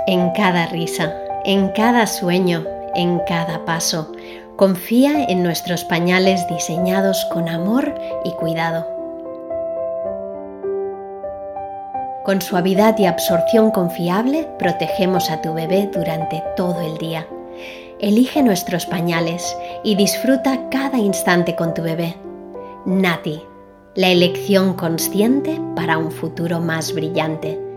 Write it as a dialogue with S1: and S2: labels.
S1: En cada risa, en cada sueño, en cada paso, confía en nuestros pañales diseñados con amor y cuidado. Con suavidad y absorción confiable, protegemos a tu bebé durante todo el día. Elige nuestros pañales y disfruta cada instante con tu bebé. Nati, la elección consciente para un futuro más brillante.